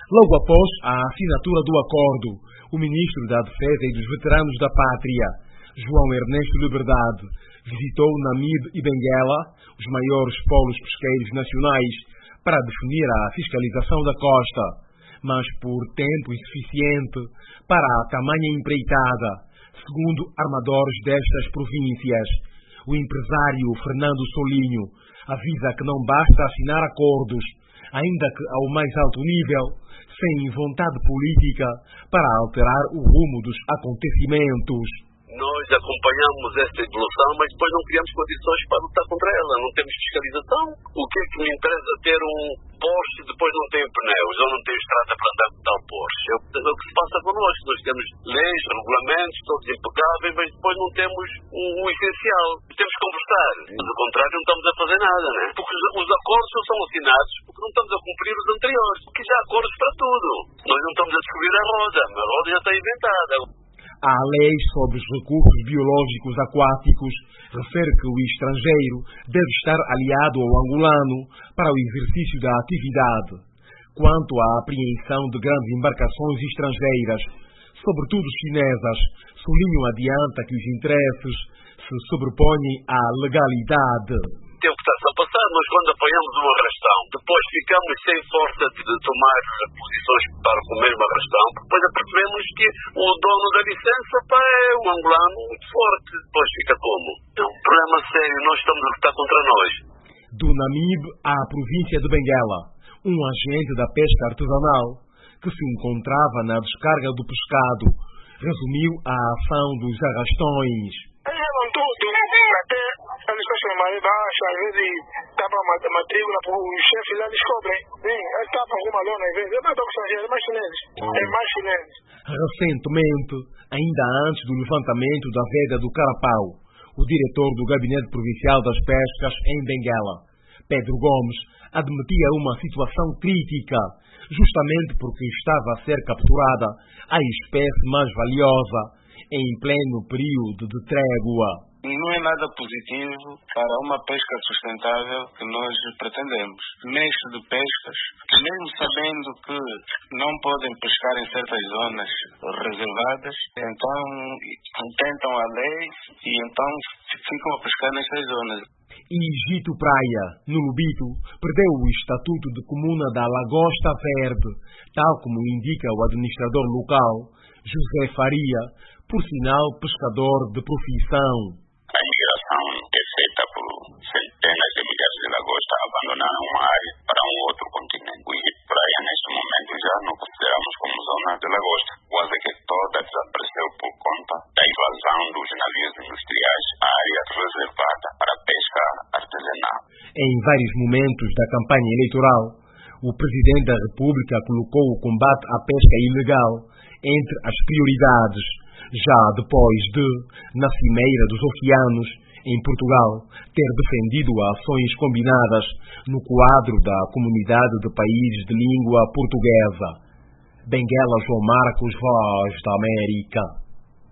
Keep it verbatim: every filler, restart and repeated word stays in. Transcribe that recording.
Logo após a assinatura do acordo, o ministro da Defesa e dos Veteranos da Pátria, João Ernesto Liberdade, visitou Namibe e Benguela, os maiores polos pesqueiros nacionais, para definir a fiscalização da costa, mas por tempo insuficiente para a tamanha empreitada, segundo armadores destas províncias. O empresário Fernando Solinho avisa que não basta assinar acordos, ainda que ao mais alto nível, sem vontade política para alterar o rumo dos acontecimentos. Nós acompanhamos esta evolução, mas depois não criamos condições para lutar contra ela. Não temos fiscalização. O que é que me interessa ter um Porsche e depois não tem pneus, ou não tem estrada para andar com tal Porsche? É o que se passa connosco. Nós temos leis, regulamentos, todos impecáveis, mas depois não temos o, o essencial. Temos que conversar. Do contrário, não estamos a fazer nada, né? Porque os, os acordos só são assinados porque não estamos a cumprir os anteriores. Porque já há acordos para tudo. Nós não estamos a descobrir a roda. A roda já está inventada. A lei sobre os recursos biológicos aquáticos refere que o estrangeiro deve estar aliado ao angolano para o exercício da atividade. Quanto à apreensão de grandes embarcações estrangeiras, sobretudo chinesas, Solinho adianta que os interesses se sobrepõem à legalidade. Tem o que está a passar. Nós, quando apanhamos uma arrastão, depois ficamos sem força de tomar posições para o mesmo arrastão, depois apercebemos que o dono da licença pá, é um angolano muito forte. Depois fica como? É um problema sério. Nós estamos a lutar contra nós. Do Namibe à província de Benguela, um agente da pesca artesanal que se encontrava na descarga do pescado resumiu a ação dos arrastões. Eles fecham a maré baixa, às vezes tapam a matrícula, os chefes lá descobrem. Sim, eles tapam alguma lona, às vezes. Eu não estou com estrangeiros, é mais chineses. É mais chineses. Recentemente, ainda antes do levantamento da veda do Carapau, o diretor do Gabinete Provincial das Pescas em Benguela, Pedro Gomes, admitia uma situação crítica, justamente porque estava a ser capturada a espécie mais valiosa em pleno período de trégua. Não é nada positivo para uma pesca sustentável que nós pretendemos. Mestre de pescas, que mesmo sabendo que não podem pescar em certas zonas reservadas, então tentam a lei e então ficam a pescar nessas zonas. Egito Praia, no Lubito, perdeu o estatuto de comuna da Lagosta Verde, tal como indica o administrador local, José Faria, por sinal pescador de profissão. A migração é feita por centenas de milhares de lagostas abandonar uma área para um outro continente. O Egito Praia, neste momento, já não consideramos como zona de lagosta. Quase que toda desapareceu por conta da invasão dos navios industriais à área reservada para pesca artesanal. Em vários momentos da campanha eleitoral, o Presidente da República colocou o combate à pesca ilegal entre as prioridades, já depois de, na Cimeira dos Oceanos, em Portugal, ter defendido ações combinadas no quadro da Comunidade de Países de Língua Portuguesa. Benguela, João Marcos, Voz da América.